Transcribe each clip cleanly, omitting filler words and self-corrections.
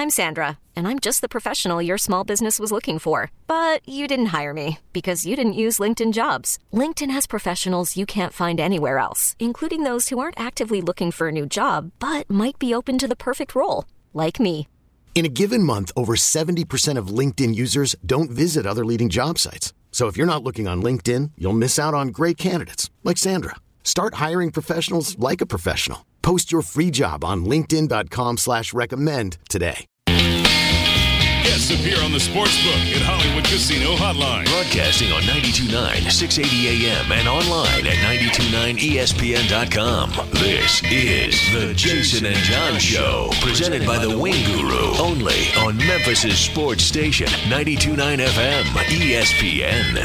I'm Sandra, and I'm just the professional your small business was looking for. But you didn't hire me because you didn't use LinkedIn Jobs. LinkedIn has professionals you can't find anywhere else, including those who aren't actively looking for a new job, but might be open to the perfect role, like me. In a given month, over 70% of LinkedIn users don't visit other leading job sites. So if you're not looking on LinkedIn, you'll miss out on great candidates like Sandra. Start hiring professionals like a professional. Post your free job on linkedin.com/recommend today. Guests appear on the Sportsbook at Hollywood Casino Hotline. Broadcasting on 92.9, 680 AM and online at 929ESPN.com. This is the Jason and John Show, presented by the Wing Guru, only on Memphis' sports station, 92.9 FM, ESPN.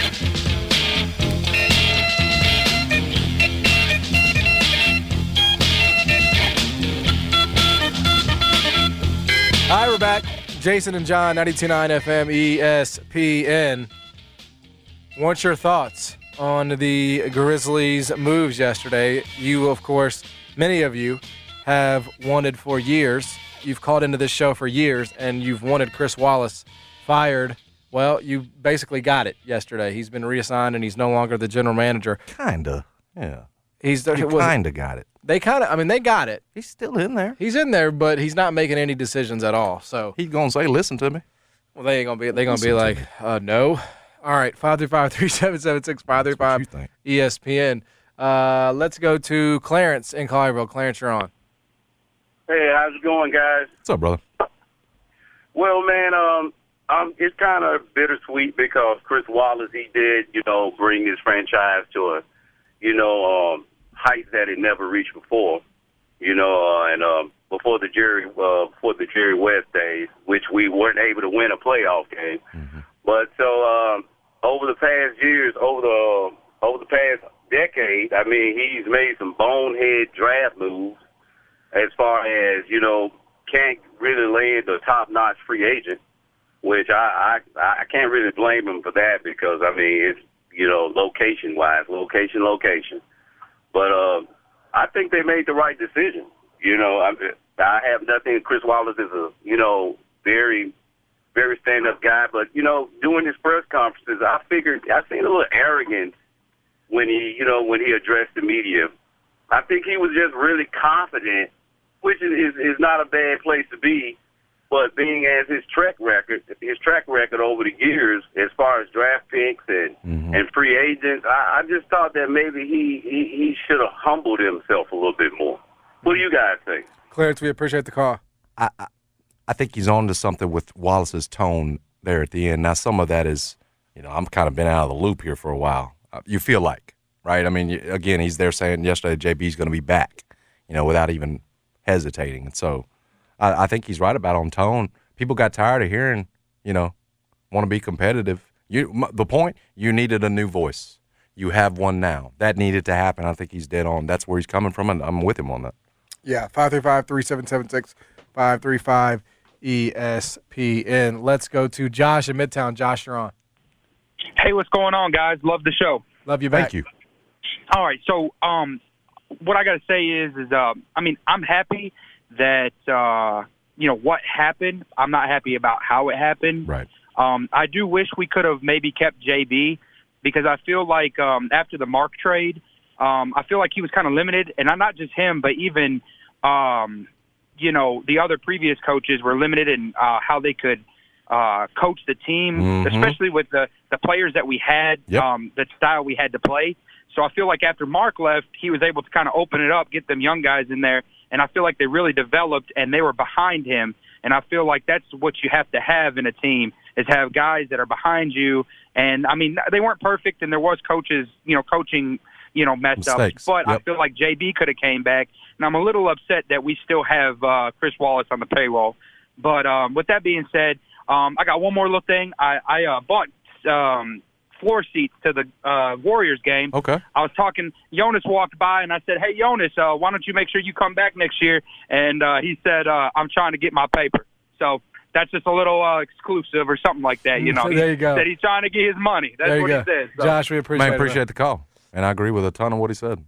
Hi, we're back. Jason and John, 92.9 FM, ESPN. What's your thoughts on the Grizzlies' moves yesterday? You, of course, many of you have wanted for years. You've called into this show for years, and you've wanted Chris Wallace fired. Well, you basically got it yesterday. He's been reassigned, and he's no longer the general manager. Kinda, yeah. You kinda got it. They got it. He's still in there. He's in there, but he's not making any decisions at all. So he's gonna say, "Listen to me." Well, they gonna be like, no. All right, 535-3776, 535 ESPN. Let's go to Clarence in Collierville. Clarence, you're on. Hey, how's it going, guys? What's up, brother? Well, man, it's kind of bittersweet because Chris Wallace, he did, bring his franchise to a, height that it never reached before, and before the Jerry West days, which we weren't able to win a playoff game. Mm-hmm. But so over the past years, over the past decade, I mean, he's made some bonehead draft moves as far as can't really land a top-notch free agent, which I can't really blame him for that because I mean it's location-wise, location. But I think they made the right decision. I have nothing. Chris Wallace is a, very, very stand-up guy. But, doing his press conferences, I seen a little arrogance when he addressed the media. I think he was just really confident, which is not a bad place to be. But being as his track record over the years, as far as draft picks and free agents, I just thought that maybe he should have humbled himself a little bit more. What do you guys think? Clarence, we appreciate the call. I think he's on to something with Wallace's tone there at the end. Now, some of that is, I'm kind of been out of the loop here for a while. You feel like, right? I mean, again, he's there saying yesterday JB's going to be back, without even hesitating. And so I think he's right about on tone. People got tired of hearing, want to be competitive. The point, you needed a new voice. You have one now. That needed to happen. I think he's dead on. That's where he's coming from, and I'm with him on that. Yeah, 535-3776, 535 ESPN. Let's go to Josh in Midtown. Josh, you're on. Hey, what's going on, guys? Love the show. Love you back. Thank you. All right, so what I got to say is I'm happy that, what happened. I'm not happy about how it happened. Right. I do wish we could have maybe kept JB because I feel like after the Mark trade, I feel like he was kind of limited. And not just him, but even, the other previous coaches were limited in how they could coach the team, especially with the players that we had, the style we had to play. So I feel like after Mark left, he was able to kind of open it up, get them young guys in there. And I feel like they really developed, and they were behind him. And I feel like that's what you have to have in a team is have guys that are behind you. And, I mean, they weren't perfect, and there was coaches, coaching, messed Mistakes. up. But I feel like JB could have came back. And I'm a little upset that we still have Chris Wallace on the payroll. But with that being said, I got one more little thing. I bought floor seats to the Warriors game. Okay. I was talking, Jonas walked by, and I said, hey, Jonas, why don't you make sure you come back next year? And he said, I'm trying to get my paper. So that's just a little exclusive or something like that. There you go. He said he's trying to get his money. That's what he said. So. Josh, we appreciate it. Appreciate the call. And I agree with a ton of what he said.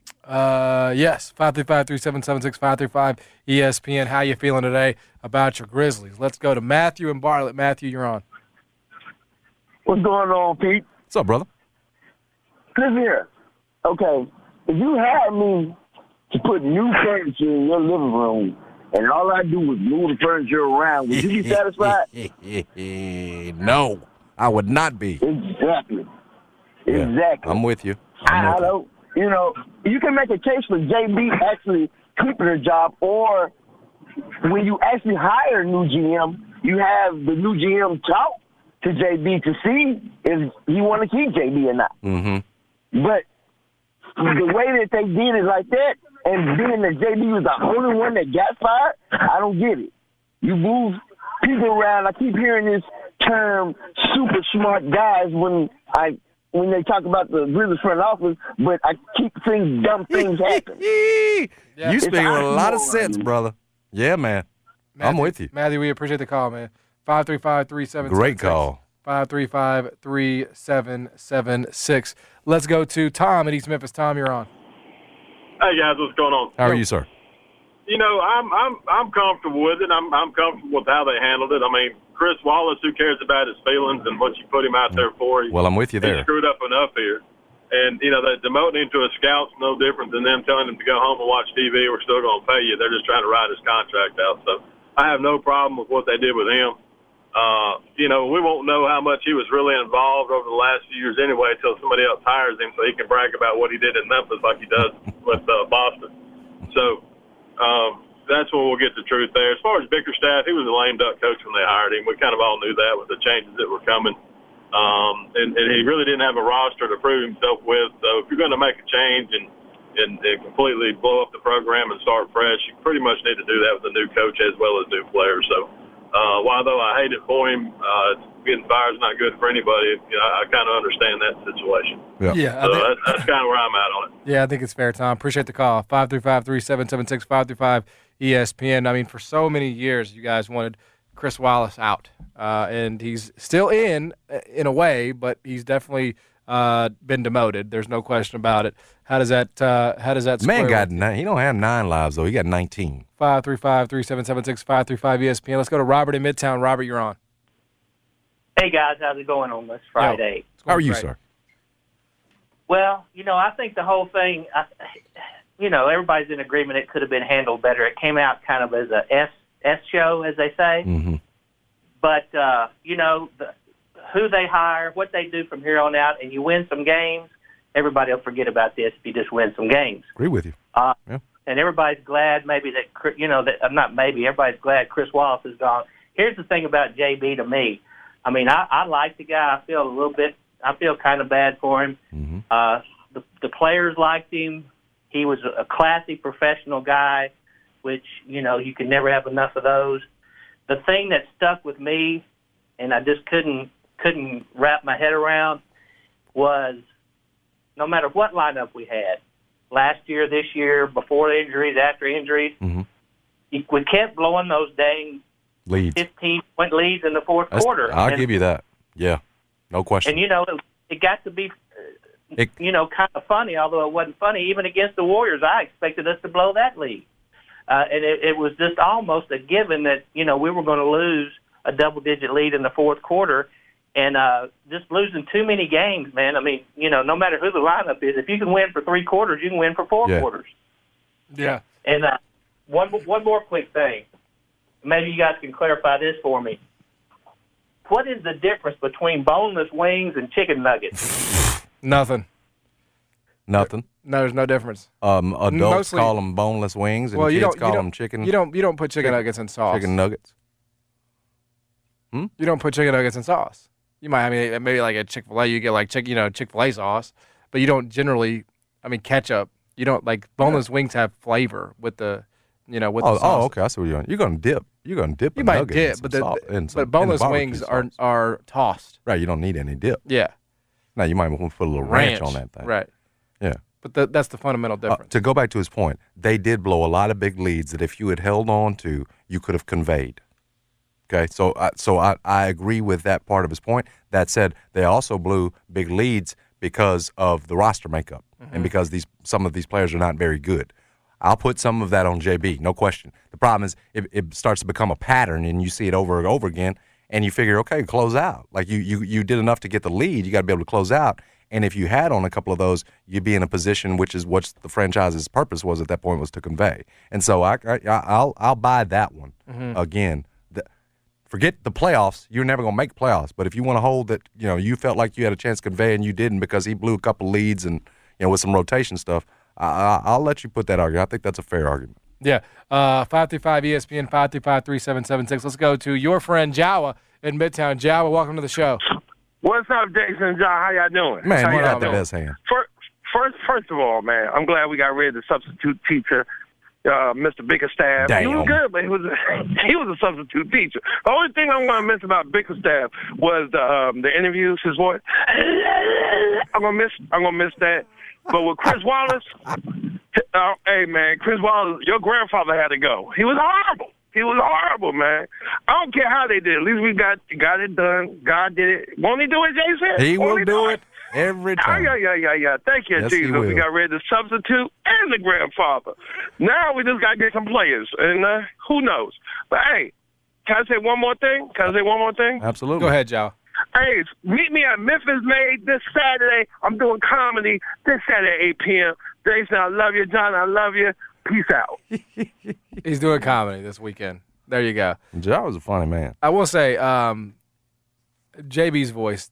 Yes, 535-3776, 535-ESPN. How you feeling today about your Grizzlies? Let's go to Matthew and Bartlett. Matthew, you're on. What's going on, Pete? What's up, brother? Listen here. Okay, if you had me to put new furniture in your living room and all I do was move the furniture around, would you be satisfied? No, I would not be. Exactly. Yeah, Exactly. I'm with you. I don't. You know, you can make a case for JB actually keeping her job, or when you actually hire a new GM, you have the new GM talk to JB to see if he want to keep JB or not. Mm-hmm. But the way that they did it like that, and being that JB was the only one that got fired, I don't get it. You move people around. I keep hearing this term "super smart guys" when they talk about the Grizzlies front office, but I keep seeing dumb things happen. You speaking with a lot of sense, brother. Yeah, man. Matthew, I'm with you. Matthew, we appreciate the call, man. 535-3776. Great call. 535-3776. Let's go to Tom in East Memphis. Tom, you're on. Hey guys, what's going on? How are you, sir? You know, I'm comfortable with it. I'm comfortable with how they handled it. I mean, Chris Wallace, who cares about his feelings and what you put him out there for? Well, I'm with you there. He screwed up enough here. And, you know, that demoting him to a scout's no different than them telling him to go home and watch TV. We're still going to pay you. They're just trying to ride his contract out. So I have no problem with what they did with him. You know, we won't know how much he was really involved over the last few years anyway until somebody else hires him so he can brag about what he did in Memphis like he does with Boston. So that's when we'll get the truth there. As far as Bickerstaff, he was a lame duck coach when they hired him. We kind of all knew that with the changes that were coming. And he really didn't have a roster to prove himself with. So if you're going to make a change and completely blow up the program and start fresh, you pretty much need to do that with a new coach as well as new players. So while though I hate it for him, getting fired is not good for anybody. You know, I kind of understand that situation. Yeah. So that's kind of where I'm at on it. Yeah, I think it's fair, Tom. Appreciate the call. 535-3776, 535-ESPN. I mean, for so many years, you guys wanted Chris Wallace out, and he's still in a way, but he's definitely been demoted. There's no question about it. How does that Man got he don't have 9 lives though. He got 19. 535-3776, 535-ESPN. Let's go to Robert in Midtown. Robert, you're on. Hey guys, how's it going on this Friday? How are you, sir? Well, you know, I think the whole thing, you know, everybody's in agreement it could have been handled better. It came out kind of as a S show, as they say. Mm-hmm. But, you know, who they hire, what they do from here on out, and you win some games, everybody will forget about this if you just win some games. Agree with you. Yeah. And everybody's glad maybe that, you know, not maybe, everybody's glad Chris Wallace is gone. Here's the thing about JB to me. I mean, I like the guy. I feel kind of bad for him. Mm-hmm. The players liked him. He was a classy professional guy, which, you know, you can never have enough of those. The thing that stuck with me, and I just couldn't wrap my head around, was no matter what lineup we had, last year, this year, before injuries, after injuries, mm-hmm. we kept blowing those dang leads. 15-point leads in the fourth quarter. I'll give you that. Yeah, no question. And, you know, it got to be, you know, kind of funny, although it wasn't funny. Even against the Warriors, I expected us to blow that lead. And it was just almost a given that, you know, we were going to lose a double-digit lead in the fourth quarter. And just losing too many games, man. I mean, you know, no matter who the lineup is, if you can win for 3 quarters, you can win for 4 quarters. Yeah. And one more quick thing. Maybe you guys can clarify this for me. What is the difference between boneless wings and chicken nuggets? Nothing. No, there's no difference. Adults call them boneless wings, and kids call them chicken. You don't put chicken nuggets in sauce. Chicken nuggets. You don't put chicken nuggets in sauce. You might, I mean, maybe like a Chick-fil-A, you get like Chick-fil-A sauce, but you don't generally. I mean, ketchup. You don't like boneless wings have flavor with the, you know, with the sauce. Oh, okay. I see what you're doing. You're gonna dip. You might dip, but boneless wings are tossed. Right. You don't need any dip. Yeah. Now you might want to put a little ranch on that thing. Right. Yeah. But that's the fundamental difference. To go back to his point, they did blow a lot of big leads that if you had held on to, you could have conveyed. Okay, so I agree with that part of his point. That said, they also blew big leads because of the roster makeup and because some of these players are not very good. I'll put some of that on JB, no question. The problem is it starts to become a pattern, and you see it over and over again, and you figure, okay, close out. Like you did enough to get the lead. You got to be able to close out. And if you had on a couple of those, you'd be in a position which is what the franchise's purpose was at that point, was to convey. And so I'll buy that one. Again, forget the playoffs. You're never going to make playoffs. But if you want to hold that, you felt like you had a chance to convey and you didn't because he blew a couple leads and with some rotation stuff, I'll let you put that argument. I think that's a fair argument. Yeah. 535 ESPN 535-3776. Let's go to your friend Jawa in Midtown. Jawa, welcome to the show. What's up, Jason and John? How y'all doing? Man, you got the best hand. First of all, man, I'm glad we got rid of the substitute teacher, Mr. Bickerstaff. Damn. He was good, but he was a substitute teacher. The only thing I'm going to miss about Bickerstaff was the interviews, his voice. I'm gonna miss that. But with Chris Wallace, hey man, Chris Wallace, your grandfather had to go. He was horrible. He was horrible, man. I don't care how they did it. At least we got it done. God did it. Won't he do it, Jason? He will do it every time. Yeah. Thank you, yes, Jesus. We got rid of the substitute and the grandfather. Now we just got to get some players, and who knows? But, hey, can I say one more thing? Absolutely. Go ahead, Joe. Hey, meet me at Memphis Made this Saturday. I'm doing comedy this Saturday at 8 p.m. Jason, I love you. John, I love you. Peace out. He's doing comedy this weekend. There you go. Joe was a funny man. I will say, JB's voice.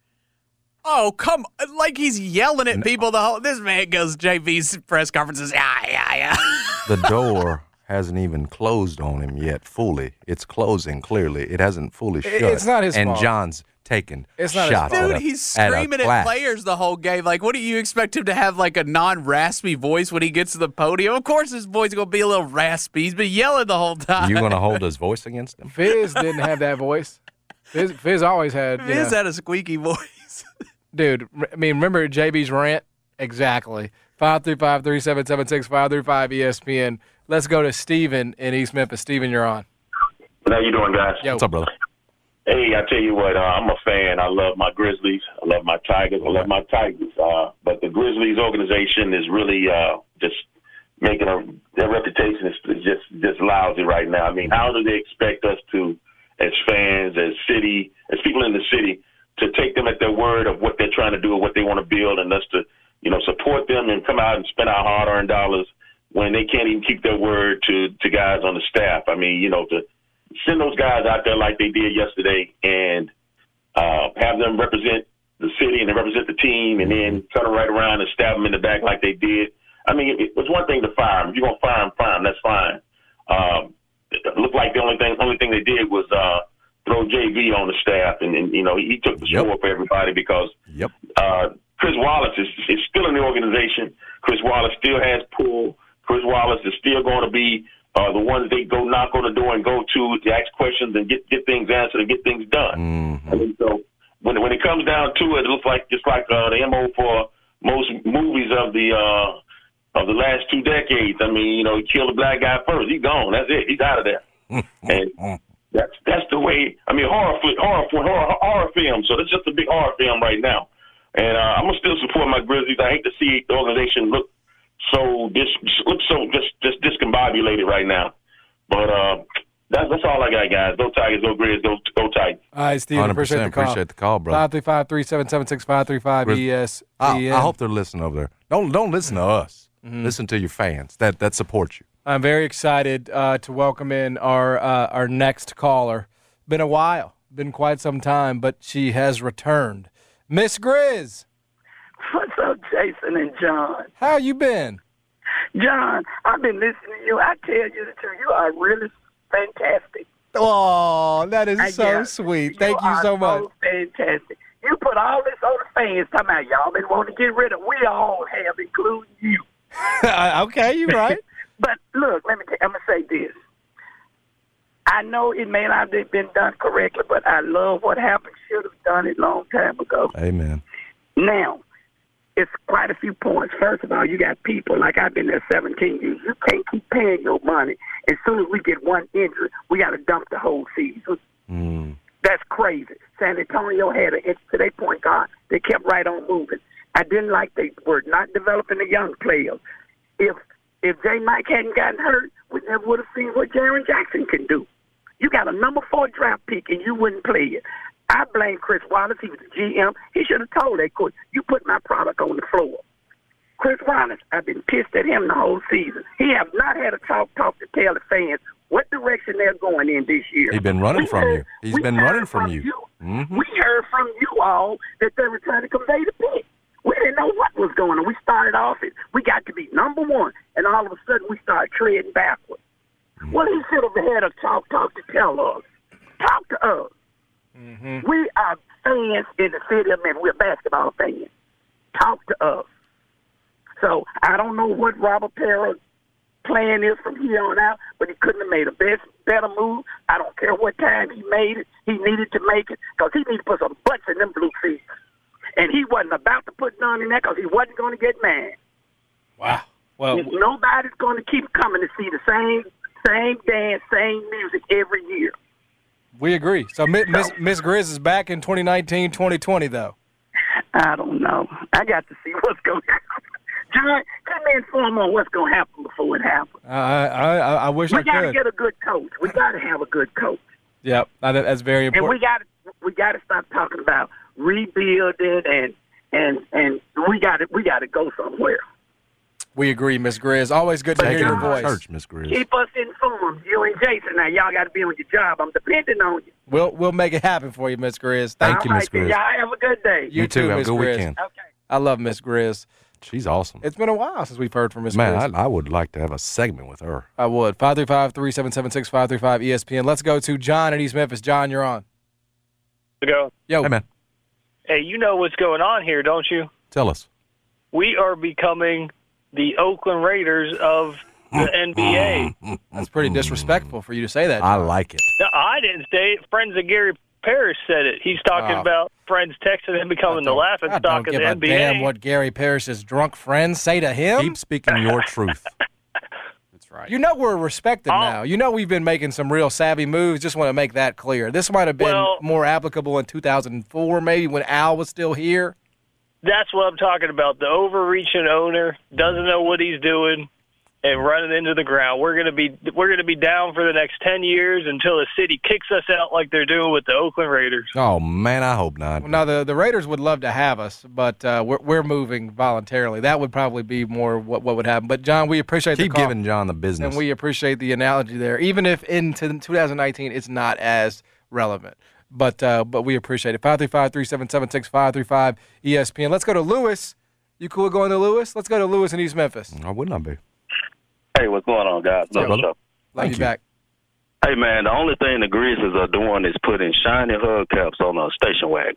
Oh, come on. Like he's yelling at people the whole – this man goes JB's press conferences, yeah. The door hasn't even closed on him yet fully. It's closing clearly. It hasn't fully shut. It's not his fault. And John's taking It's not shots his fault. Dude, he's screaming at players the whole game. Like, what do you expect him to have, like a non-raspy voice when he gets to the podium? Of course his voice is going to be a little raspy. He's been yelling the whole time. You going to hold his voice against him? Fizz didn't have that voice. Fizz always had. Fizz had a squeaky voice. Dude, I mean, remember JB's rant? Exactly. 535-3776, 535 ESPN. Let's go to Steven in East Memphis. Steven, you're on. How you doing, guys? Yo. What's up, brother? Hey, I tell you what, I'm a fan. I love my Grizzlies. I love my Tigers. I love my Tigers. But the Grizzlies organization is really just making their reputation is just lousy right now. I mean, how do they expect us to, as fans, as people in the city, to take them at their word of what they're trying to do or what they want to build, and us to, support them and come out and spend our hard-earned dollars when they can't even keep their word to guys on the staff? I mean, to send those guys out there like they did yesterday and have them represent the city and represent the team and then turn them right around and stab them in the back like they did. I mean, it was one thing to fire them. If you're going to fire them, that's fine. It looked like the only thing they did was throw JV on the staff, and he took the score for everybody because Chris Wallace is still in the organization. Chris Wallace still has pull. Chris Wallace is still going to be the ones they go knock on the door and go to ask questions and get things answered and get things done. Mm-hmm. I mean, so when it comes down to it, it looks like just like the MO for most movies of the last 2 decades. I mean, he killed a black guy first. He's gone. That's it. He's out of there. And that's the way. I mean, horror film. So it's just a big horror film right now. And I'm gonna still support my Grizzlies. I hate to see the organization look so discombobulated right now. But that's all I got, guys. Go Tigers, go Grizz, go Tigers. All right, Steven, appreciate the call. Brother. 535-3776, 535 ESPN. I hope they're listening over there. Don't listen to us. Mm-hmm. Listen to your fans that support you. I'm very excited to welcome in our next caller. Been a while, been quite some time, but she has returned. Miss Grizz. What's up, Jason and John? How you been? John, I've been listening to you. I tell you the truth, you are really fantastic. Oh, that is so sweet. Thank you so much. So fantastic. You put all this on the fans. Talking about y'all been wanting to get rid of. We all have, including you. Okay, you're right. But look, I'm going to say this. I know it may not have been done correctly, but I love what happened. Should have done it a long time ago. Amen. Now, it's quite a few points. First of all, you got people, like I've been there 17 years. You can't keep paying your money. As soon as we get one injury, we got to dump the whole season. That's crazy. San Antonio had an to their point guard. They kept right on moving. I didn't like they were not developing the young players. If J. Mike hadn't gotten hurt, we never would have seen what Jaren Jackson can do. You got a number 4 draft pick and you wouldn't play it. I blame Chris Wallace. He was the GM. He should have told that coach, you put my product on the floor. Chris Wallace, I've been pissed at him the whole season. He have not had a talk to tell the fans what direction they're going in this year. He's been running from you. He's been running from you. Mm-hmm. We heard from you all that they were trying to convey the pick. We didn't know what was going on. We started off it. We got to be number 1, and all of a sudden we started treading backwards. Mm-hmm. Well, he should have had a talk to tell us. Talk to us. Mm-hmm. We are fans in the city of Memphis. We're basketball fans. Talk to us. So I don't know what Robert Parra's plan is from here on out, but he couldn't have made a better move. I don't care what time he made it. He needed to make it because he needed to put some butts in them blue feet. And he wasn't about to put none in there because he wasn't going to get mad. Wow. Well, nobody's going to keep coming to see the same dance, same music every year. We agree. So Miss Grizz is back in 2019, 2020, though. I don't know. I got to see what's going to happen. John, come in inform on what's going to happen before it happens. I wish I could. We got to get a good coach. We got to have a good coach. Yep, that's very important. And we got to stop talking about rebuilding and we got to go somewhere. We agree, Miss Grizz. Always good to hear your voice. Church, Miss Grizz. Keep us informed. You and Jason. Now y'all got to be on your job. I'm depending on you. We'll make it happen for you, Miss Grizz. Thank you, Miss Grizz. Y'all have a good day. You too. Have a good weekend. Okay. I love Miss Grizz. She's awesome. It's been a while since we've heard from Miss Grizz. Man, I would like to have a segment with her. I would. 535-3776-535 ESPN. Let's go to John in East Memphis. John, you're on. Go. Yo. Hey, man. Hey, you know what's going on here, don't you? Tell us. We are becoming the Oakland Raiders of the NBA. That's pretty disrespectful for you to say that, John. I like it. No, I didn't say it. Friends of Gary Parrish said it. He's talking about friends texting him becoming the laughing stock of the NBA. I don't give a damn what Gary Parrish's drunk friends say to him. Keep speaking your truth. That's right. You know we're respected now. You know we've been making some real savvy moves. Just want to make that clear. This might have been more applicable in 2004, maybe when Al was still here. That's what I'm talking about. The overreaching owner doesn't know what he's doing and running into the ground. We're gonna be down for the next 10 years until the city kicks us out like they're doing with the Oakland Raiders. Oh man, I hope not. Well, now the Raiders would love to have us, but we're moving voluntarily. That would probably be more what would happen. But John, we appreciate Keep the call, giving John the business, and we appreciate the analogy there. Even if in 2019 it's not as relevant. But we appreciate it. 535-3776-535 ESPN. Let's go to Lewis. You cool going to Lewis? Let's go to Lewis in East Memphis. I would not be. Hey, what's going on, guys? Love you back. Hey, man, the only thing the Grizzlies are doing is putting shiny hubcaps on a station wagon.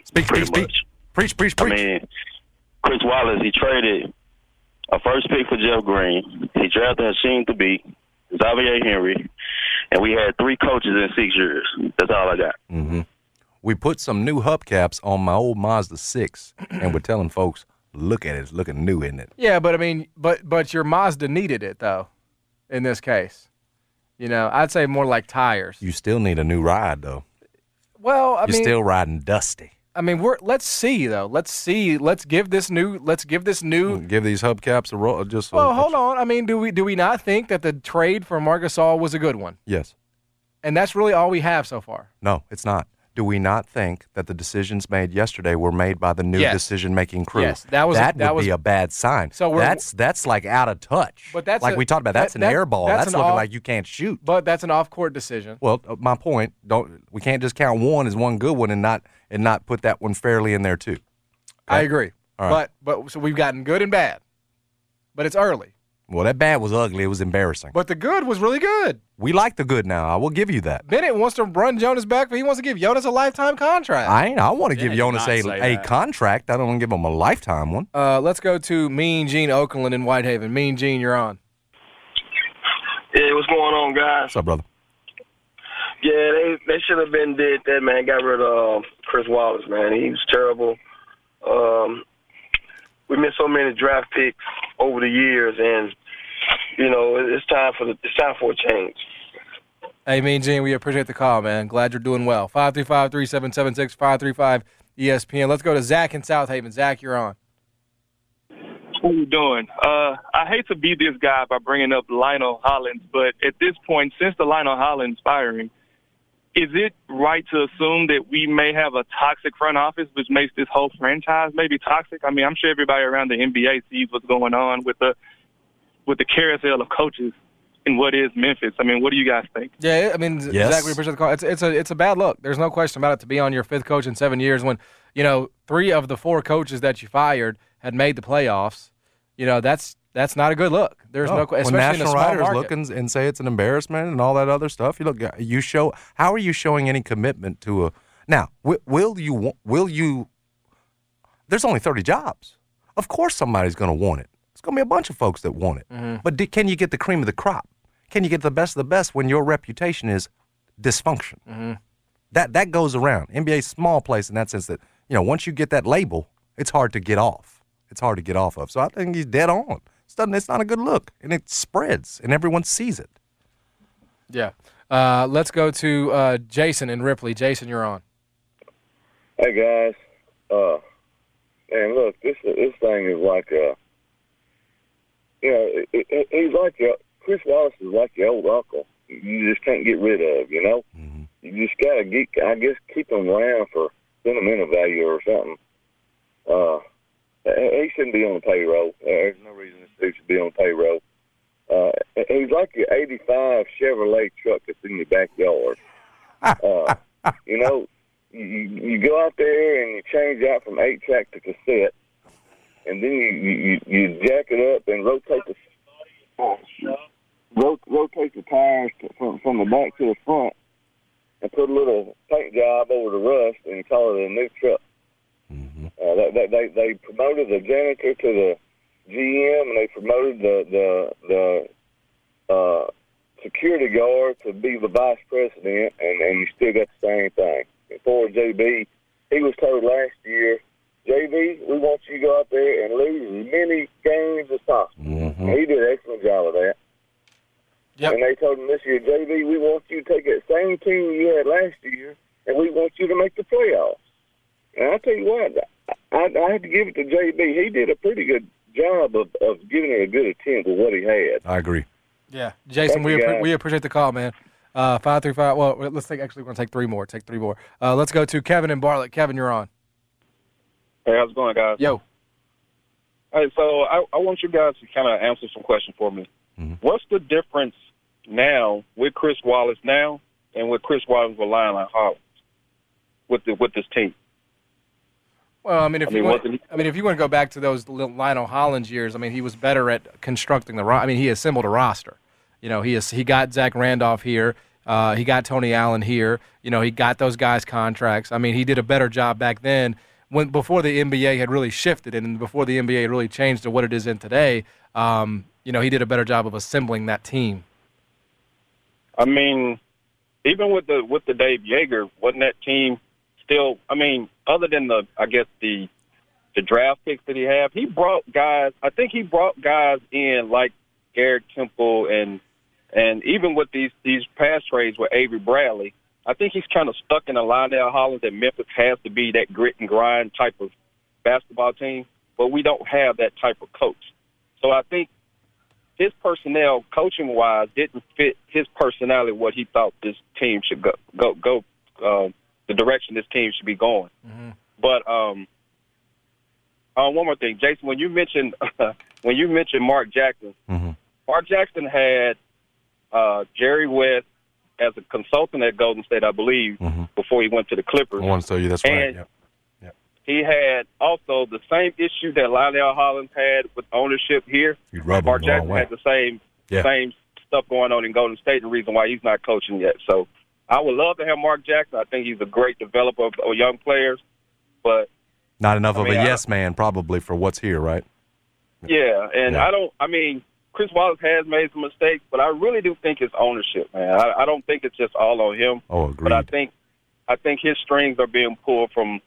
Preach. I mean, Chris Wallace, he traded a first pick for Jeff Green. He drafted Hashim Thabit, Xavier Henry, and we had 3 coaches in 6 years. That's all I got. Mm-hmm. We put some new hubcaps on my old Mazda 6, and we're telling folks, look at it. It's looking new, isn't it? Yeah, but I mean, but your Mazda needed it, though, in this case. You know, I'd say more like tires. You still need a new ride, though. Well, I mean. You're still riding dusty. I mean, let's see, though. Let's give these hubcaps a roll. Hold on. I mean, do we not think that the trade for Marc Gasol was a good one? Yes. And that's really all we have so far. No, it's not. Do we not think that the decisions made yesterday were made by the new decision-making crew? Yes, that would be a bad sign. So that's like out of touch. But that's like we talked about. That's an air ball. That's looking like you can't shoot. But that's an off-court decision. Well, my point. We can't just count one as one good one and not put that one fairly in there too. Okay? I agree. All right. But so we've gotten good and bad. But it's early. Well, that bad was ugly. It was embarrassing. But the good was really good. We like the good now. I will give you that. Bennett wants to run Jonas back, but he wants to give Jonas a lifetime contract. I want to give Jonas a contract. I don't want to give him a lifetime one. Let's go to Mean Gene Oakland in Whitehaven. Mean Gene, you're on. Yeah, what's going on, guys? What's up, brother? Yeah, they should have been did that, man. Got rid of Chris Wallace, man. He was terrible. We missed so many draft picks over the years, and you know it's time for a change. Hey, Mean Gene, we appreciate the call, man. Glad you're doing well. 535-3776-535 ESPN. Let's go to Zach in South Haven. Zach, you're on. How you doing? I hate to be this guy by bringing up Lionel Hollins, but at this point, since the Lionel Hollins firing, is it right to assume that we may have a toxic front office, which makes this whole franchise maybe toxic? I mean, I'm sure everybody around the NBA sees what's going on with the carousel of coaches in what is Memphis. I mean, what do you guys think? Yeah, I mean, exactly. Appreciate the call. It's a bad look. There's no question about it to be on your fifth coach in 7 years when, 3 of the 4 coaches that you fired had made the playoffs. That's not a good look. There's no question. When Especially national in a small writers market. look and say it's an embarrassment and all that other stuff, how are you showing any commitment to a now? Will you? There's only 30 jobs. Of course, somebody's going to want it. It's going to be a bunch of folks that want it. Mm-hmm. But can you get the cream of the crop? Can you get the best of the best when your reputation is dysfunction? Mm-hmm. That goes around. NBA's a small place in that sense that once you get that label, it's hard to get off. It's hard to get off of. So I think he's dead on. It's not a good look, and it spreads, and everyone sees it. Yeah. Let's go to Jason in Ripley. Jason, you're on. Hey, guys. Man, look, this thing is like, he's like Chris Wallace is like your old uncle. You just can't get rid of, Mm-hmm. You just got to, keep him around for sentimental value or something. He shouldn't be on the payroll. There's no reason this dude should be on the payroll. He's like your 85 Chevrolet truck that's in your backyard. You go out there and you change out from 8-track to cassette, and then you jack it up and rotate the tires from the back to the front, and put a little paint job over the rust and call it a new truck. Mm-hmm. They promoted the janitor to the GM, and they promoted the security guard to be the vice president, and you still got the same thing. And poor JB, he was told last year, JB, we want you to go out there and lose as many games as possible. Mm-hmm. And he did an excellent job of that. Yep. And they told him this year, JB, we want you to take that same team you had last year, and we want you to make the playoffs. And I'll tell you what, I have to give it to JB. He did a pretty good job of giving it a good attempt with what he had. I agree. Yeah. Jason, we appreciate the call, man. 535. Well, let's take. Actually, we're gonna take 3 more. Take 3 more. Let's go to Kevin and Bartlett. Kevin, you're on. Hey, how's it going, guys? Yo. Hey, so I want you guys to kind of answer some questions for me. Mm-hmm. What's the difference now with Chris Wallace now and with Chris Wallace with Lionel Hollins with this team? Well, if you want to go back to those Lionel Hollins years, he was better at constructing the roster. He assembled a roster. He got Zach Randolph here. He got Tony Allen here. He got those guys contracts. He did a better job back then before the NBA had really shifted and before the NBA really changed to what it is in today. He did a better job of assembling that team. Even with the Dave Yeager, wasn't that team still? Other than the draft picks that he had, he brought guys. I think he brought guys in like Garrett Temple and even with these past trades with Avery Bradley, I think he's kind of stuck in a Lionel Hollins that Memphis has to be that grit and grind type of basketball team, but we don't have that type of coach. So I think his personnel, coaching-wise, didn't fit his personality, what he thought this team should go the direction this team should be going. Mm-hmm. But one more thing, Jason, when you mentioned Mark Jackson, mm-hmm. Mark Jackson had Jerry West as a consultant at Golden State, I believe, mm-hmm. before he went to the Clippers. I want to tell you that's right. Yep. He had also the same issue that Lionel Hollins had with ownership here. Mark Jackson had the same stuff going on in Golden State, the reason why he's not coaching yet. So I would love to have Mark Jackson. I think he's a great developer of young players, but not enough of a yes man probably for what's here, right? Yeah, and Chris Wallace has made some mistakes, but I really do think it's ownership, man. I don't think it's just all on him. Oh, agreed. But I think his strings are being pulled from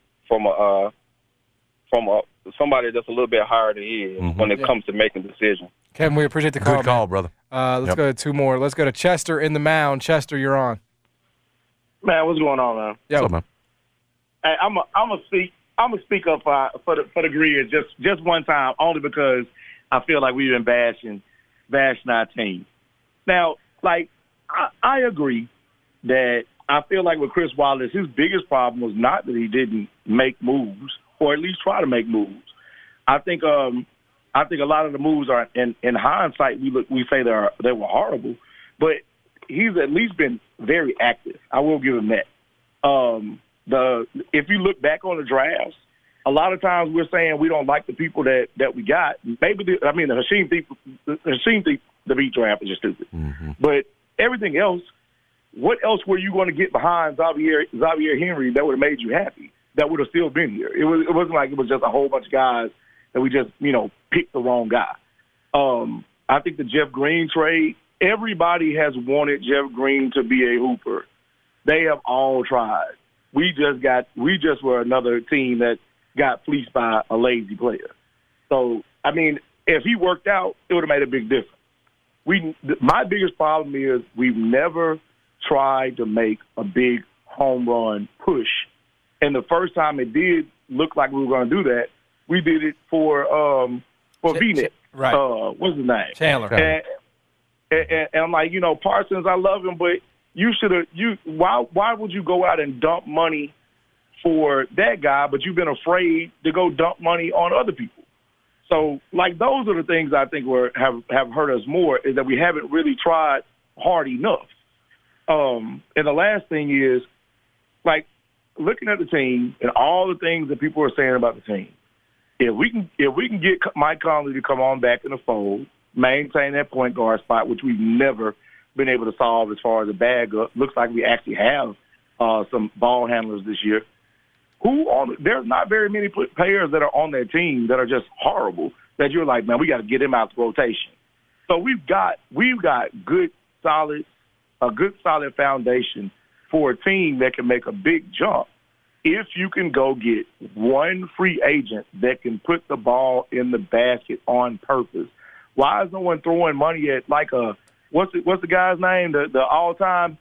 somebody that's a little bit higher than he is mm-hmm. when it comes to making decisions. Kevin, we appreciate the call. Good call, brother. Let's go to 2 more. Let's go to Chester in the Mound. Chester, you're on. Man, what's going on, man? Yo. What's up, man? Hey, I'm gonna speak I'm gonna speak up for the Grizz just one time, only because I feel like we've been bashing our team. Now, like I agree that I feel like with Chris Wallace, his biggest problem was not that he didn't make moves or at least try to make moves. I think a lot of the moves are in hindsight we say they were horrible, but he's at least been very active. I will give him that. If you look back on the drafts, a lot of times we're saying we don't like the people that we got. Maybe the Hasheem Thabeet draft is just stupid. Mm-hmm. But everything else, what else were you going to get behind Xavier Henry that would have made you happy? That would have still been here. It wasn't like it was just a whole bunch of guys that we just picked the wrong guy. I think the Jeff Green trade, everybody has wanted Jeff Green to be a hooper. They have all tried. We just were another team that got fleeced by a lazy player. So, I mean, if he worked out, it would have made a big difference. My biggest problem is we've never tried to make a big home run push. And the first time it did look like we were going to do that, we did it for V-Net. Right. What's his name? Chandler. And I'm like, Parsons, I love him, but why would you go out and dump money for that guy, but you've been afraid to go dump money on other people? So, like, those are the things I think have hurt us more, is that we haven't really tried hard enough. And the last thing is, like, looking at the team and all the things that people are saying about the team, if we can get Mike Conley to come on back in the fold, maintain that point guard spot, which we've never been able to solve as far as a bag up. Looks like we actually have some ball handlers this year. There's not very many players that are on their team that are just horrible that you're like, man, we got to get him out the rotation. So we've got a good solid foundation for a team that can make a big jump if you can go get one free agent that can put the ball in the basket on purpose. Why is no one throwing money at what's the guy's name? The all-time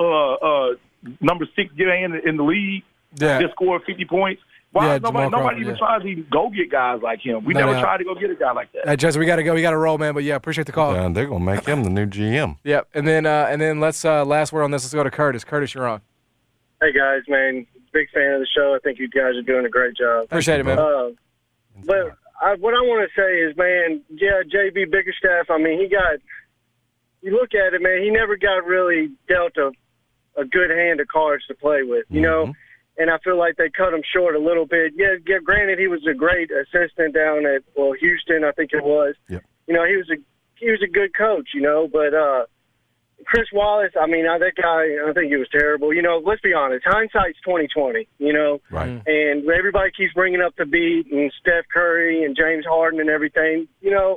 number 6 in the league that scored 50 points. Why nobody even tries to even go get guys like him? We never tried to go get a guy like that. Jesse, we got to go. We got to roll, man. But yeah, appreciate the call. And they're gonna make him the new GM. Yep. And then let's last word on this. Let's go to Curtis. Curtis, you're on. Hey guys, man, big fan of the show. I think you guys are doing a great job. Appreciate it, man. What I want to say is, man, JB Bickerstaff. I mean, you look at it, man. He never got really dealt a good hand of cards to play with, you know. And I feel like they cut him short a little bit. Yeah, granted, he was a great assistant down at Houston, I think it was. Yep. You know, he was a good coach, you know. But Chris Wallace, I mean, that guy, I think he was terrible. You know, let's be honest, hindsight's 20/20. You know, right? And everybody keeps bringing up the beat and Steph Curry and James Harden and everything. You know,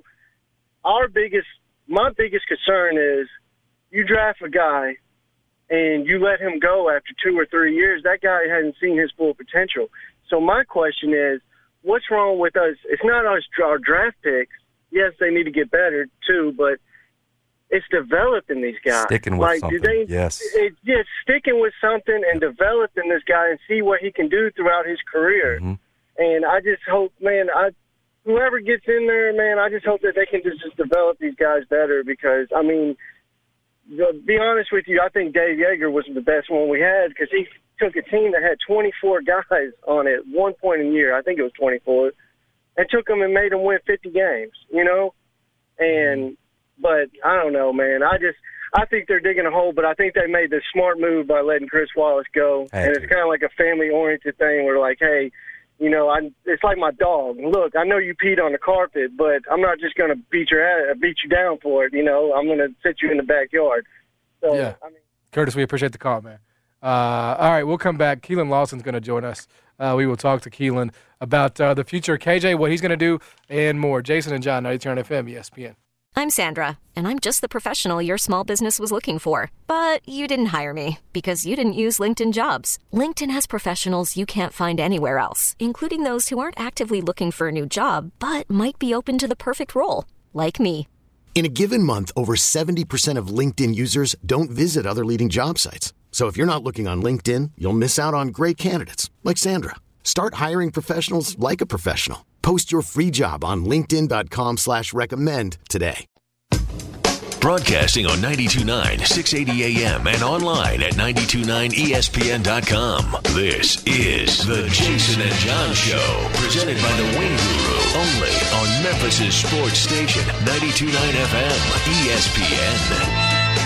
my biggest concern is you draft a guy and you let him go after 2 or 3 years. That guy hadn't seen his full potential. So my question is, what's wrong with us? It's not our draft picks. Yes, they need to get better too, but it's developing these guys. Sticking with something. Yes. It's sticking with something and developing this guy and see what he can do throughout his career. Mm-hmm. And I just hope, man, whoever gets in there, man, I just hope that they can just develop these guys better because, I mean, to be honest with you, I think Dave Yeager was the best one we had because he took a team that had 24 guys on it at one point in the year. I think it was 24. And took them and made them win 50 games, you know? But I don't know, man. I think they're digging a hole, but I think they made the smart move by letting Chris Wallace go. And it's kind of like a family-oriented thing where, like, hey, you know, it's like my dog. Look, I know you peed on the carpet, but I'm not just going to beat you down for it. You know, I'm going to sit you in the backyard. So, yeah. I mean, Curtis, we appreciate the call, man. All right, we'll come back. Keelan Lawson's going to join us. We will talk to Keelan about the future of KJ, what he's going to do, and more. Jason and John, 92.9 FM, ESPN. I'm Sandra, and I'm just the professional your small business was looking for. But you didn't hire me because you didn't use LinkedIn Jobs. LinkedIn has professionals you can't find anywhere else, including those who aren't actively looking for a new job, but might be open to the perfect role, like me. In a given month, over 70% of LinkedIn users don't visit other leading job sites. So if you're not looking on LinkedIn, you'll miss out on great candidates like Sandra. Start hiring professionals like a professional. Post your free job on linkedin.com/recommend today. Broadcasting on 92.9, 680 AM and online at 929ESPN.com. This is the Jason and John Show, presented by the Wing Guru, only on Memphis' sports station, 92.9 FM, ESPN.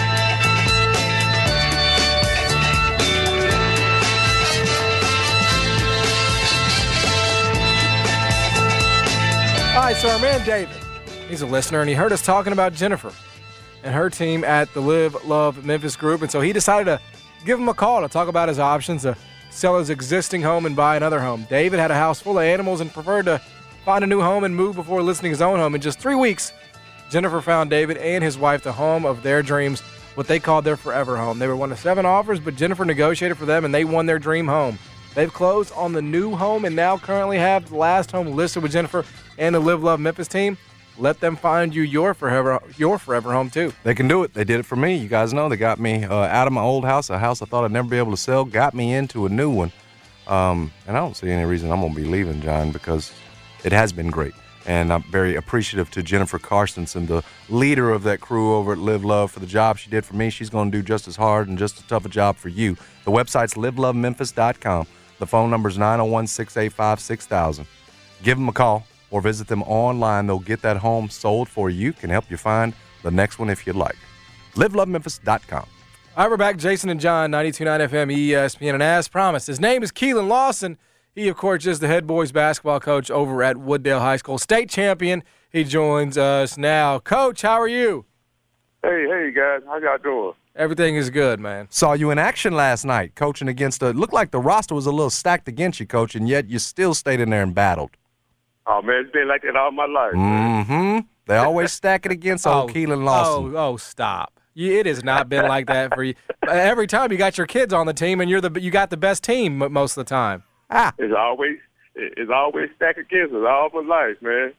All right, so our man David, he's a listener, and he heard us talking about Jennifer and her team at the Live Love Memphis group, and so he decided to give him a call to talk about his options to sell his existing home and buy another home. David had a house full of animals and preferred to find a new home and move before listing his own home. In just 3 weeks, Jennifer found David and his wife the home of their dreams, what they called their forever home. They were one of 7 offers, but Jennifer negotiated for them, and they won their dream home. They've closed on the new home and now currently have the last home listed with Jennifer and the Live Love Memphis team. Let them find you your forever home, too. They can do it. They did it for me. You guys know they got me out of my old house, a house I thought I'd never be able to sell, got me into a new one. And I don't see any reason I'm going to be leaving, John, because it has been great. And I'm very appreciative to Jennifer Carstensen, the leader of that crew over at Live Love, for the job she did for me. She's going to do just as hard and just as tough a job for you. The website's livelovememphis.com. The phone number is 901-685-6000. Give them a call or visit them online. They'll get that home sold for you, can help you find the next one if you'd like. livelovememphis.com. All right, we're back. Jason and John, 92.9 FM, ESPN. And as promised, his name is Keelan Lawson. He, of course, is the head boys basketball coach over at Wooddale High School. State champion. He joins us now. Coach, how are you? Hey, guys. How y'all doing? Everything is good, man. Saw you in action last night, coaching against looked like the roster was a little stacked against you, Coach, and yet you still stayed in there and battled. Oh, man, it's been like that all my life. Mm-hmm. They always stack it against old Keelan Lawson. Oh, stop. It has not been like that for you. Every time you got your kids on the team, and you got the best team most of the time. It's always stacked against us all my life, man.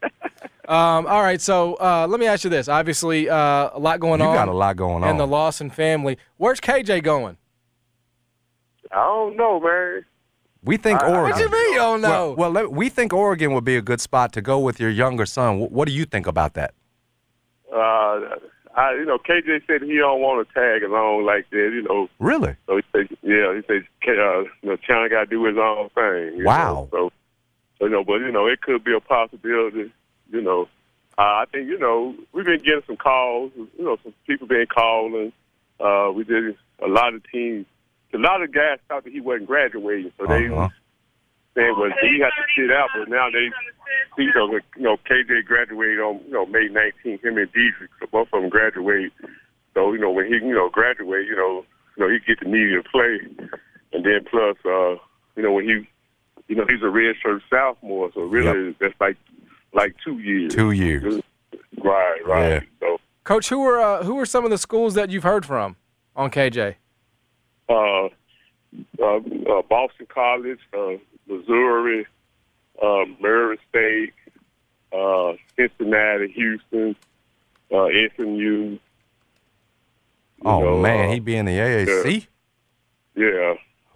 All right, so let me ask you this. Obviously, a lot going on. You got a lot going on. And the Lawson family. Where's KJ going? I don't know, man. We think Oregon. What you mean you don't know? Well, we think Oregon would be a good spot to go with your younger son. What do you think about that? KJ said he don't want to tag along like that, Really? So he said, China got to do his own thing. Wow. But it could be a possibility. I think we've been getting some calls. Some people been calling. We did a lot of teams. A lot of guys thought that he wasn't graduating, so they was saying, well, he had to sit out. But now they see, KJ graduated on May 19th. Him and Dietrich, so both of them graduated. So when he graduate, he get the media to play, and then plus when he he's a redshirt sophomore, so really that's like 2 years. 2 years. Right. Yeah. So, Coach, who are some of the schools that you've heard from on KJ? Boston College, Missouri, Maryland State, Cincinnati, Houston, SMU. Man, he'd be in the AAC. Yeah.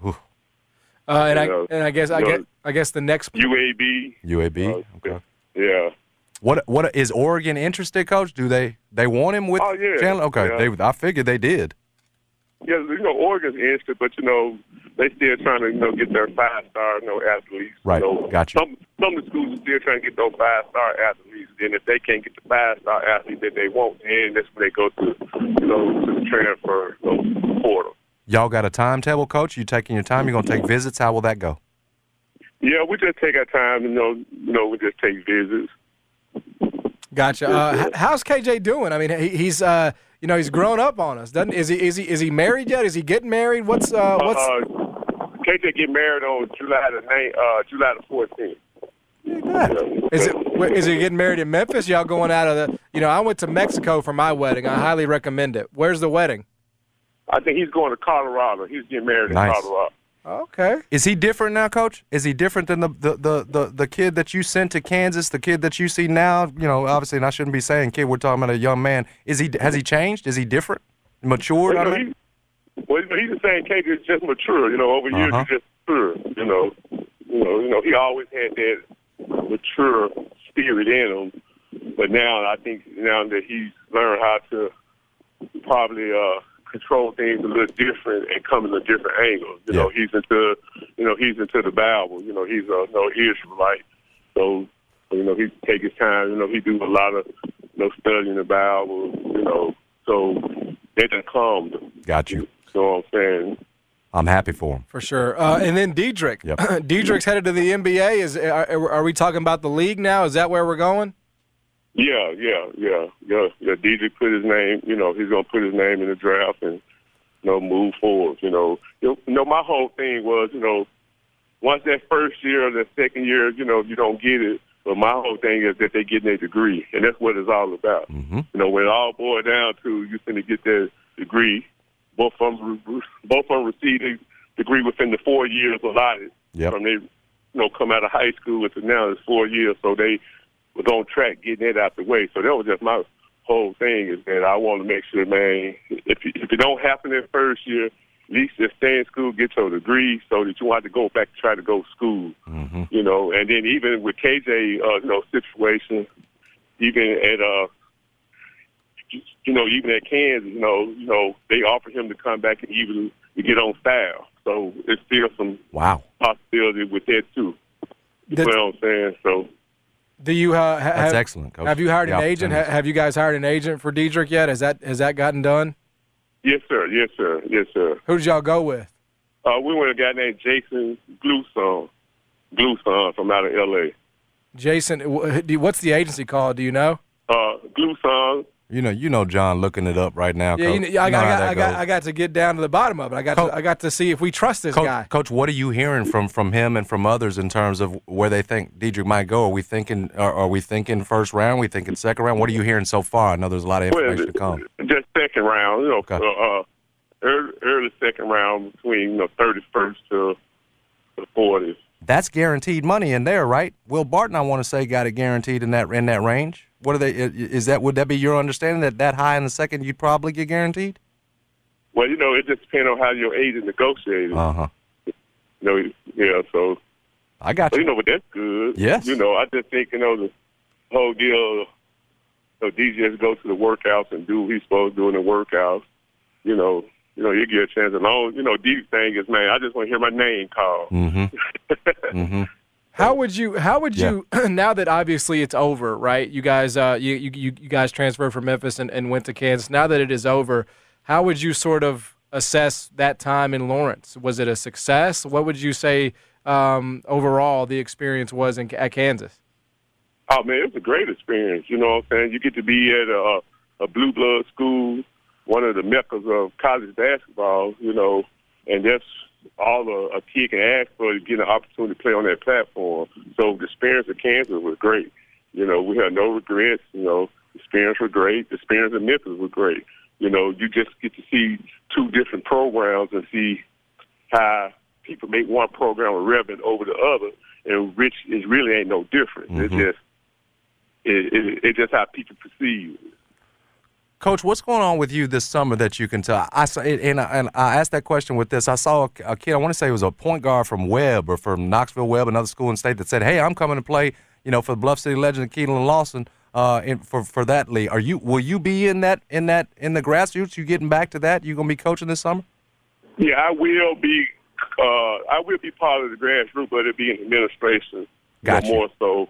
I guess the next UAB. Okay. Yeah. What is Oregon interested, Coach? Do they want him with Chandler? Okay, yeah. I figured they did. Yeah, Oregon's interested, but they still trying to get their 5-star athletes. Right, gotcha. Some of the schools are still trying to get those 5-star athletes. Then if they can't get the 5-star athlete that they want, then that's when they go to to the transfer portal. Y'all got a timetable, Coach? You taking your time? You gonna take visits? How will that go? Yeah, we just take our time. We just take visits. Gotcha. How's KJ doing? I mean, he's he's grown up on us. Is he married yet? Is he getting married? What's KJ get married on July the 14th. Is he getting married in Memphis? Y'all going out of the? I went to Mexico for my wedding. I highly recommend it. Where's the wedding? I think he's going to Colorado. He's getting married in Colorado. Okay. Is he different now, Coach? Is he different than the kid that you sent to Kansas? The kid that you see now? Obviously, and I shouldn't be saying kid. We're talking about a young man. Has he changed? Is he different? Matured? He's the same KJ. It's just mature. Over years, he's just mature. he always had that mature spirit in him. But now I think now that he's learned how to probably control things a little different and come in a different angle. You know, he's into the Bible. He's Israelite. So, he take his time. He do a lot of studying the Bible. So that just calmed him. Got you. You know what I'm saying? I'm happy for him. For sure. And then Dedrick. Yep. Dedrick's headed to the NBA. Are we talking about the league now? Is that where we're going? Yeah. DJ put his name. He's gonna put his name in the draft and move forward. My whole thing was, once that first year or the second year, you don't get it. But my whole thing is that they're getting a degree, and that's what it's all about. Mm-hmm. When it all boils down to you finna get that degree, both of them receive a degree within the 4 years allotted. Yep. From they, come out of high school to now it's 4 years, so they was on track getting that out the way. So that was just my whole thing is that I want to make sure, man, if it don't happen that first year, at least just stay in school, get your degree so that you won't have to go back and try to go to school. Mm-hmm. And then even with KJ, situation, even at even at Kansas, they offered him to come back and even to get on style. So it's still some possibility with that too. You know what I'm saying? So. Do you that's excellent, Coach. Have you hired an agent? Have you guys hired an agent for Dedrick yet? Has that gotten done? Yes, sir. Who did y'all go with? We went with a guy named Jason Gluson from out of L.A. Jason, what's the agency called? Do you know? Gluson. You know, John, looking it up right now. Yeah, Coach. I got to get down to the bottom of it. I got to see if we trust this guy. Coach, what are you hearing from him and from others in terms of where they think Dedrick might go? Are we thinking first round? Are we thinking second round? What are you hearing so far? I know there's a lot of information to come. Just second round, early second round between 31st to the 40th. That's guaranteed money in there, right? Will Barton, I want to say, got it guaranteed in that range. What are they? Would that be your understanding that high in the second you'd probably get guaranteed? Well, it just depends on how your agent negotiated. Uh-huh. So I got you. But that's good. Yes. I just think the whole deal. DJs go to the workouts and do what he's supposed to do in the workouts. You get a chance. As long as D's thing is, man, I just want to hear my name called. Mm-hmm. Mm-hmm. How would you now that obviously it's over, right? You guys you guys transferred from Memphis and went to Kansas. Now that it is over, how would you sort of assess that time in Lawrence? Was it a success? What would you say overall the experience was at Kansas? Oh man, it was a great experience. You know what I'm saying? You get to be at a blue blood school, one of the meccas of college basketball, and that's all a kid can ask for to get an opportunity to play on that platform. So the experience at Kansas was great. We had no regrets. The experience was great. The experience at Memphis was great. You just get to see two different programs and see how people make one program relevant over the other, and which it really ain't no different. Mm-hmm. It's just how people perceive it. Coach, what's going on with you this summer that you can tell? I asked that question with this. I saw a kid, I want to say it was a point guard from Webb or from Knoxville Webb, another school in state, that said, hey, I'm coming to play, for the Bluff City Legends, Keelan Lawson, for that league. Will you be in the grassroots? You getting back to that? You going to be coaching this summer? Yeah, I will be. I will be part of the grassroots, but it'll be in administration. Gotcha. More so.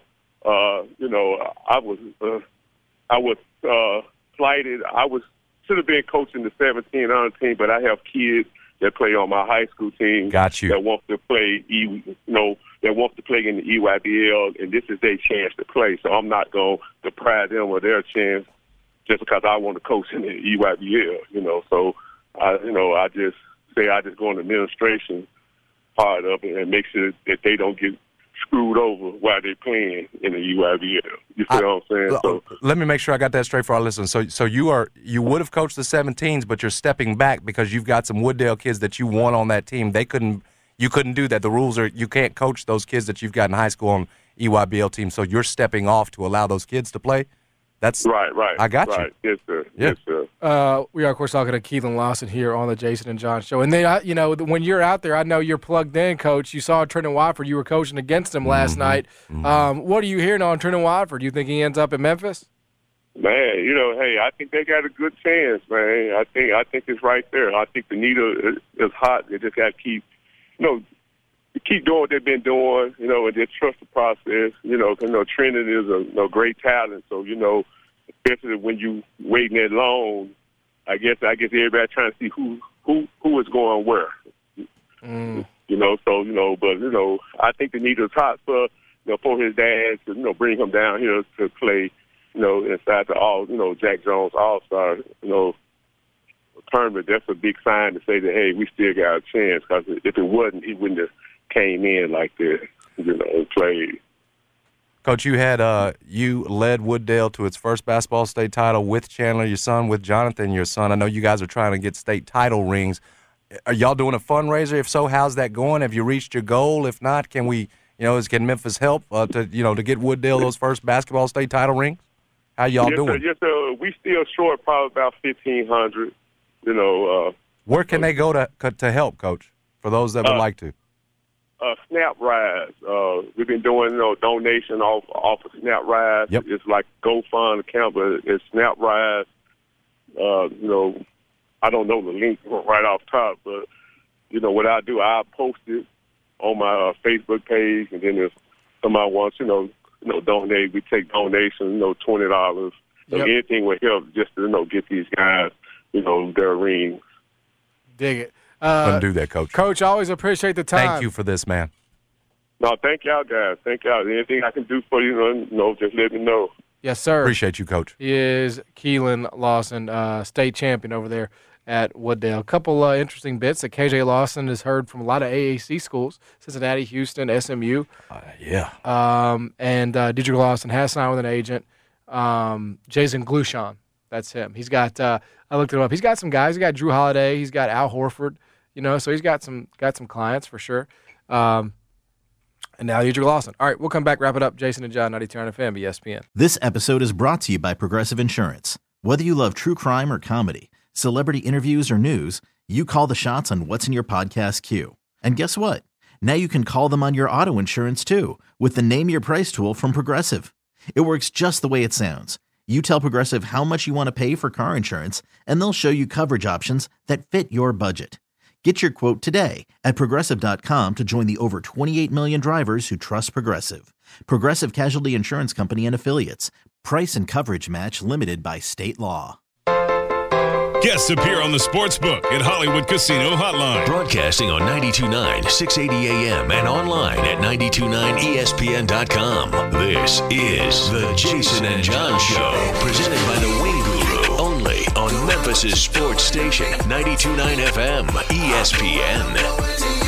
I was flighted. I should have been coaching the 17 on team, but I have kids that play on my high school team. Got you. That want to play, that want to play in the EYBL, and this is their chance to play. So I'm not going to deprive them of their chance just because I want to coach in the EYBL. So I just say I just go in the administration part of it and make sure that they don't get screwed over while they're playing in the EYBL. You see what I'm saying? So let me make sure I got that straight for our listeners. So you would have coached the 17s, but you're stepping back because you've got some Wooddale kids that you want on that team. You couldn't do that. The rules are you can't coach those kids that you've got in high school on EYBL teams. So you're stepping off to allow those kids to play. That's right. I got right. you. Yes, sir. Yeah. Yes, sir. We are, of course, talking to Keelan Lawson here on the Jason and John Show. And then, when you're out there, I know you're plugged in, Coach. You saw Trenton Watford. You were coaching against him last night. What are you hearing on Trenton Watford? Do you think he ends up in Memphis? Man, hey, I think they got a good chance, man. I think it's right there. I think the needle is hot. They just got to keep doing what they've been doing, and just trust the process, because, Trenton is a great talent. So, especially when you waiting that long, I guess everybody trying to see who is going where. But I think the needle is hot for his dad to bring him down here to play, inside the Jack Jones All-Star tournament. That's a big sign to say that, hey, we still got a chance, because if it wasn't, he wouldn't have came in like this, and played. Coach, you led Wooddale to its first basketball state title with Chandler, your son, with Jonathan, your son. I know you guys are trying to get state title rings. Are y'all doing a fundraiser? If so, how's that going? Have you reached your goal? If not, can can Memphis help to get Wooddale those first basketball state title rings? How y'all doing? Yes, sir. We still short probably about 1,500. Where can they go to help, Coach? For those that would like to. SnapRise. We've been doing donation off of SnapRise. Yep. It's like GoFund account, but it's SnapRise. I don't know the link right off top, but what I do, I post it on my Facebook page, and then if somebody wants, donate, we take donations, $20. So anything will help just to get these guys, their rings. Dig it. Couldn't do that, Coach. Coach, I always appreciate the time. Thank you for this, man. No, thank y'all, guys. Thank y'all. Anything I can do for you, just let me know. Yes, sir. Appreciate you, Coach. He is Keelan Lawson, state champion over there at Wooddale. A couple interesting bits that KJ Lawson has heard from a lot of AAC schools, Cincinnati, Houston, SMU. And Dedrick Lawson has signed with an agent. Jason Glushon, that's him. He's got, I looked him up, he's got some guys. He's got Drew Holiday. He's got Al Horford, so he's got some clients for sure. And now Dedrick Lawson. All right, we'll come back, wrap it up. Jason and John, 92.9 FM, ESPN. This episode is brought to you by Progressive Insurance. Whether you love true crime or comedy, celebrity interviews or news, you call the shots on what's in your podcast queue. And guess what? Now you can call them on your auto insurance too with the Name Your Price tool from Progressive. It works just the way it sounds. You tell Progressive how much you want to pay for car insurance, and they'll show you coverage options that fit your budget. Get your quote today at Progressive.com to join the over 28 million drivers who trust Progressive. Progressive Casualty Insurance Company and Affiliates. Price and coverage match limited by state law. Guests appear on the Sportsbook at Hollywood Casino Hotline. Broadcasting on 92.9, 680 AM and online at 929ESPN.com. This is the Jason and John Show, presented by the Wing Guru, only on Memphis' sports station, 92.9 FM, ESPN.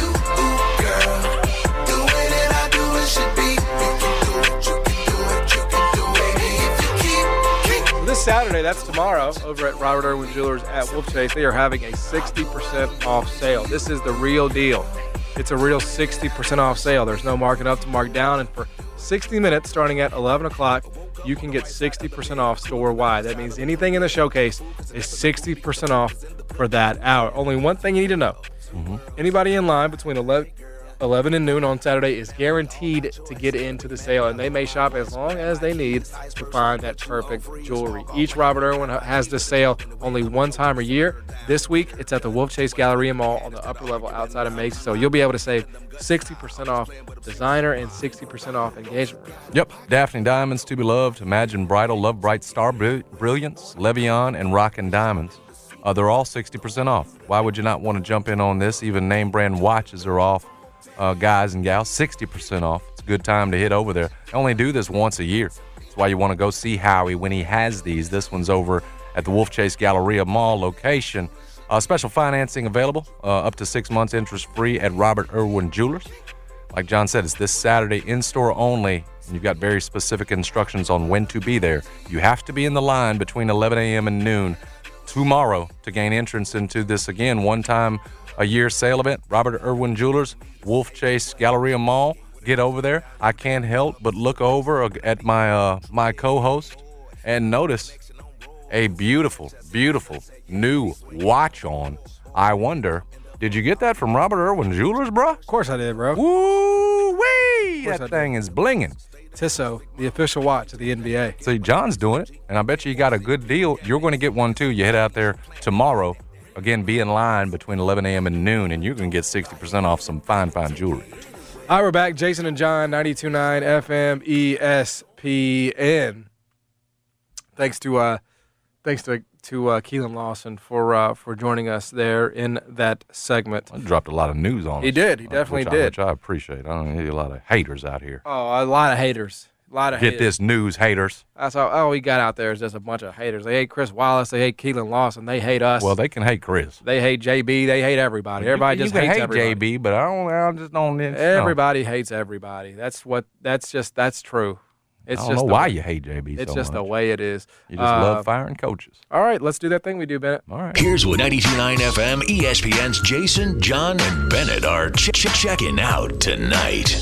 This Saturday, that's tomorrow, over at Robert Irwin Jewelers at Wolf Chase, they are having a 60% off sale. This is the real deal. It's a real 60% off sale. There's no marking up to mark down, and for 60 minutes starting at 11 o'clock, you can get 60% off store-wide. That means anything in the showcase is 60% off for that hour. Only one thing you need to know. Anybody in line between 11 and noon on Saturday is guaranteed to get into the sale, and they may shop as long as they need to find that perfect jewelry. Each Robert Irwin has this sale only one time a year. This week, it's at the Wolf Chase Galleria Mall on the upper level outside of Macy's, so you'll be able to save 60% off designer and 60% off engagement rings. Yep, Daphne Diamonds, To Be Loved, Imagine Bridal, Love Bright, Star Brilliance, Levion, and Rockin' Diamonds. They're all 60% off. Why would you not want to jump in on this? Even name brand watches are off. Guys and gals, 60% off. It's a good time to hit over there. They only do this once a year. That's why you want to go see Howie when he has these. This one's over at the Wolf Chase Galleria Mall location. Special financing available, up to 6 months interest-free at Robert Irwin Jewelers. Like John said, it's this Saturday, in-store only. And you've got very specific instructions on when to be there. You have to be in the line between 11 a.m. and noon tomorrow to gain entrance into this, again, one-time-a-year sale event. Robert Irwin Jewelers, Wolf Chase Galleria Mall. Get over there. I can't help but look over at my co-host and notice a beautiful, beautiful new watch on. I wonder, did you get that from Robert Irwin Jewelers, bro? Of course I did, bro. Woo-wee! That thing is blinging. Tissot, the official watch of the NBA. See, John's doing it, and I bet you got a good deal. You're going to get one, too. You head out there tomorrow. Again, be in line between 11 a.m. and noon, and you're going to get 60% off some fine, fine jewelry. All right, we're back. Jason and John, 92.9 FM ESPN. Thanks to Keelan Lawson for joining us there in that segment. I dropped a lot of news on us. He did. He definitely did. Which I appreciate. I don't need a lot of haters out here. Oh, a lot of haters. Get this news, haters. That's all we got out there is just a bunch of haters. They hate Chris Wallace. They hate Keelan Lawson. They hate us. Well, they can hate Chris. They hate JB. They hate everybody. Everybody just hates everybody. You can hate JB, but I just don't. Everybody hates everybody. That's true. I don't know why you hate JB It's so just much. the way it is. You just love firing coaches. All right, let's do that thing we do, Bennett. All right. Here's what 92.9 FM ESPN's Jason, John, and Bennett are checking out tonight.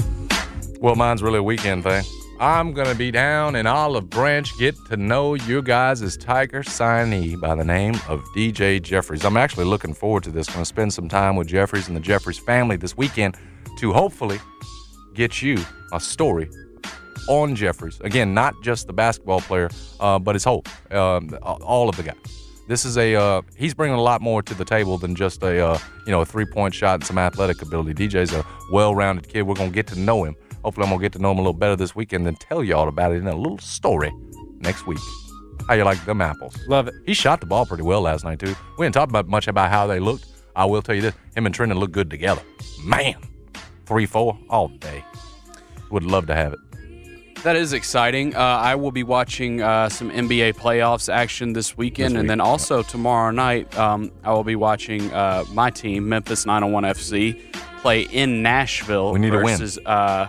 Well, mine's really a weekend thing. I'm going to be down in Olive Branch, get to know you guys as Tiger signee by the name of DJ Jeffries. I'm actually looking forward to this. Going to spend some time with Jeffries and the Jeffries family this weekend to hopefully get you a story on Jeffries. Again, not just the basketball player, but his whole, all of the guys. This is he's bringing a lot more to the table than just a three-point shot and some athletic ability. DJ's a well-rounded kid. We're going to get to know him. Hopefully, I'm going to get to know him a little better this weekend and tell you all about it in a little story next week. How you like them apples? Love it. He shot the ball pretty well last night, too. We didn't talk much about how they looked. I will tell you this. Him and Trendon look good together. Man, 3-4 all day. Would love to have it. That is exciting. I will be watching some NBA playoffs action this weekend, and then also tomorrow night I will be watching my team, Memphis 901 FC, play in Nashville versus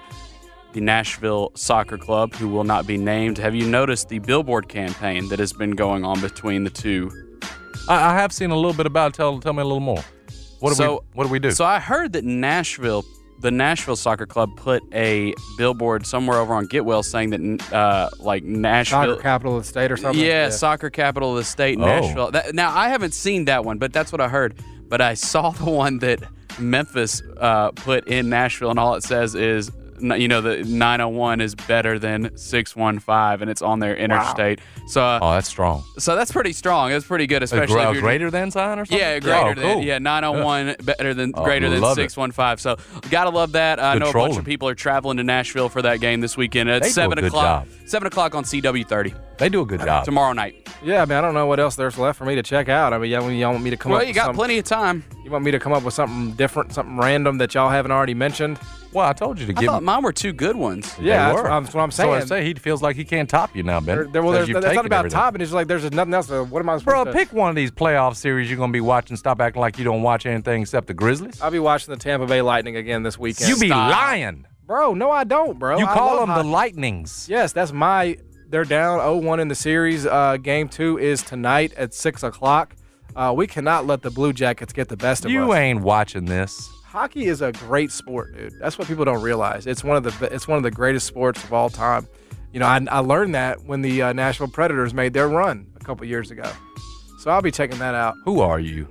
the Nashville Soccer Club, who will not be named. Have you noticed the billboard campaign that has been going on between the two? I have seen a little bit about it. Tell me a little more. What do we do? So I heard that the Nashville Soccer Club put a billboard somewhere over on Getwell saying that Nashville, soccer capital of the state or something. Yeah, soccer capital of the state, Nashville. Now I haven't seen that one, but that's what I heard. But I saw the one that Memphis put in Nashville, and all it says is, the 901 is better than 615, and it's on their interstate. Wow. So, that's strong. So that's pretty strong. That's pretty good, especially if you're greater than sign or something. Yeah, greater than. Cool. Yeah, 901 greater than 615. So gotta love that. I know a bunch of people are traveling to Nashville for that game this weekend. It's 7 o'clock. 7 o'clock on CW30. They do a good job tomorrow night. Yeah, I mean, I don't know what else there's left for me to check out. I mean, y'all want me to come up? Well, you got plenty of time. You want me to come up with something different, something random that y'all haven't already mentioned? Well, I told you to I thought mine were two good ones. Yeah, that's what I'm saying. So he feels like he can't top you now, Ben. That's not about topping. It's just like there's nothing else. What am I supposed to? Pick one of these playoff series you're going to be watching. Stop acting like you don't watch anything except the Grizzlies. I'll be watching the Tampa Bay Lightning again this weekend. You be lying. Bro, no, I don't, bro. You call them the Lightnings. Yes, that's they're down 0-1 in the series. Game 2 is tonight at 6 o'clock. We cannot let the Blue Jackets get the best of us. You ain't watching this. Hockey is a great sport, dude. That's what people don't realize. It's one of the greatest sports of all time. I learned that when the Nashville Predators made their run a couple years ago. So I'll be checking that out. Who are you?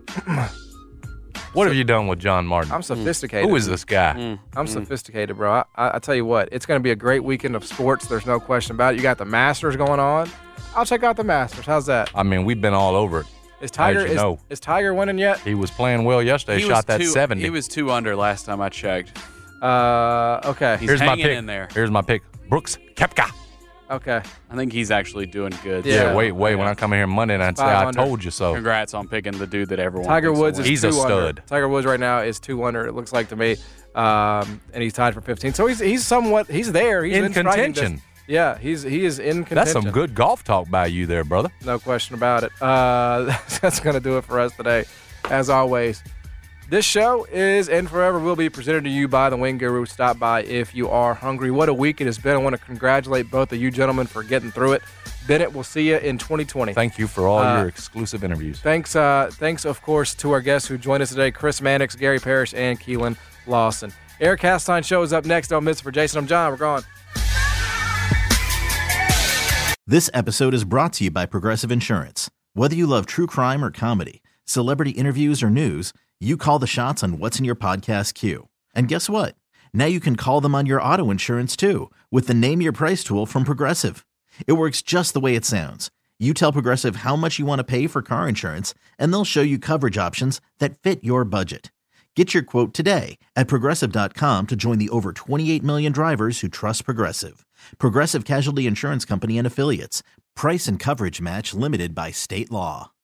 What have you done with John Martin? I'm sophisticated. Who is this guy? I'm sophisticated, bro. I tell you what, it's going to be a great weekend of sports. There's no question about it. You got the Masters going on. I'll check out the Masters. How's that? I mean, we've been all over it. Is Tiger winning yet? He was playing well yesterday. Shot that 70. He was 2 under last time I checked. Okay. He's hanging in there. Here's my pick. Brooks Koepka. Okay. I think he's actually doing good. Yeah, wait. When I come in here Monday and I'd say, I told you so. Congrats on picking the dude that everyone Tiger Woods is he's 2 a stud. Under. Tiger Woods right now is 2 under, it looks like to me. And he's tied for 15. So he's there. He's in contention. Yeah, he is in contention. That's some good golf talk by you there, brother. No question about it. That's going to do it for us today. As always, this show is and forever will be presented to you by the Wing Guru. Stop by if you are hungry. What a week it has been. I want to congratulate both of you gentlemen for getting through it. Bennett, we'll see you in 2020. Thank you for all your exclusive interviews. Thanks, of course, to our guests who joined us today, Chris Mannix, Gary Parrish, and Keelan Lawson. Eric Castine show is up next. Don't miss it. For Jason, I'm John. We're gone. This episode is brought to you by Progressive Insurance. Whether you love true crime or comedy, celebrity interviews or news, you call the shots on what's in your podcast queue. And guess what? Now you can call them on your auto insurance too with the Name Your Price tool from Progressive. It works just the way it sounds. You tell Progressive how much you want to pay for car insurance, and they'll show you coverage options that fit your budget. Get your quote today at Progressive.com to join the over 28 million drivers who trust Progressive. Progressive Casualty Insurance Company and Affiliates. Price and coverage match limited by state law.